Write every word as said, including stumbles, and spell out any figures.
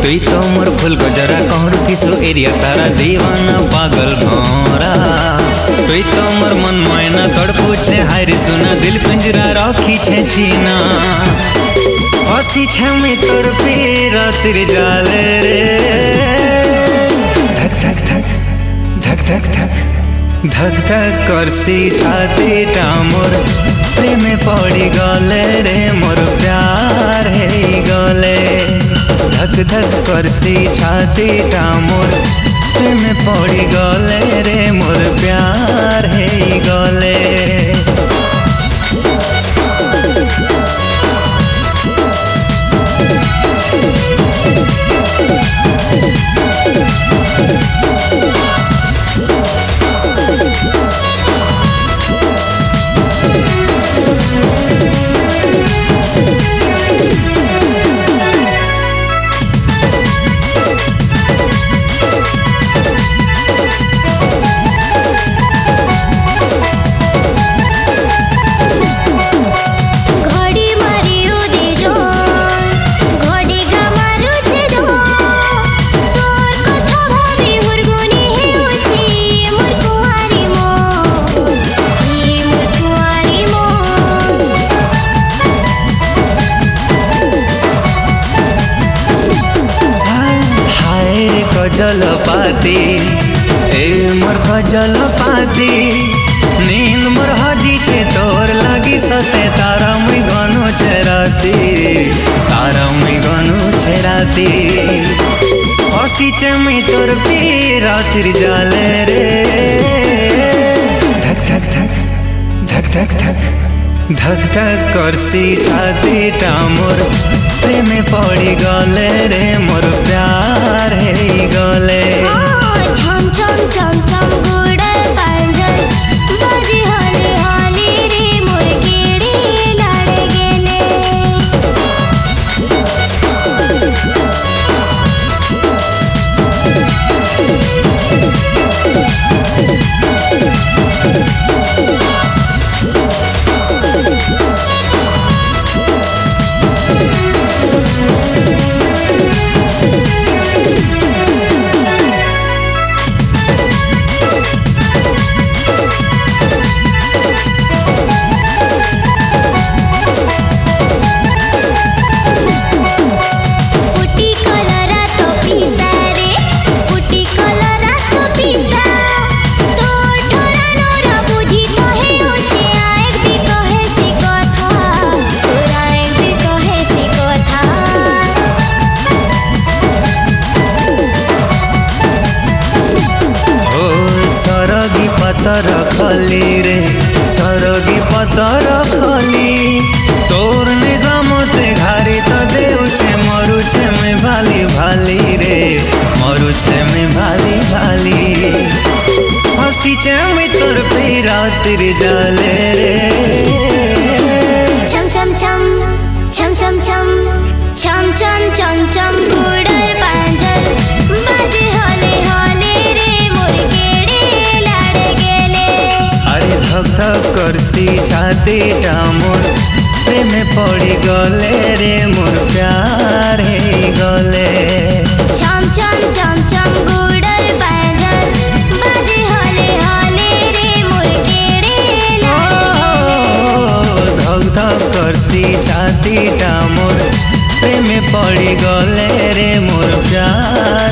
তুই তো মোর ফুল গজরা कहरु किसु एरिया सारा दीवाना पागल भौरा তুই তো মোর मन मैना तड़ पूछे हाय रे सुना दिल पिंजरा रखी छे छीना हसी छे में तोर पीरा तिर जाल रे धक धक धक धक धक धक धक धक करसी छाती टामोर प्रेम पड़ी गले रे मोर प्यार है गले धक धक करसी छाती टामोर प्रेम पड़ी गले रे मोर प्यार है गले गजल पाती ए मोर गजल पाती नींद मोर हजी छे तोर लागी सते तारा मुई गनु छे राती तारा मुई गनु छे राती हसी छे मुई तोर पीरा तिर जाले रे धक धक धक धक धक धक धक धक करसी छाती टामोर प्रेम पड़ी गले रे मोर प्यार है गले छम छम छम छम गुड़ल पांजल बाजी हाली हाली रे मोर केड़ी लाड़ गेले पतर खली रे सरगी पतर खली तोर निजामते घारी तो देव छे मरु छे में भाली भाली रे मरु छे में भाली भाली हसी छे में तोर पीरा तिर जाले रे छम छम छम छम छम छम छम छम छम छम गुड़ल पांजल बाजे हाले हाले रे मोर केड़ी लाड़ गेले अरे धक धक करसी छाती टामोर प्रेम पड़ी गले रे मोर प्यार है गले छम छम छम छम गुड़ल पांजल बाजे हाले हाले रे मोर केड़ी लाड़ धक धक करसी छाती टामोर प्रेम पड़ी गले रे मोर प्यार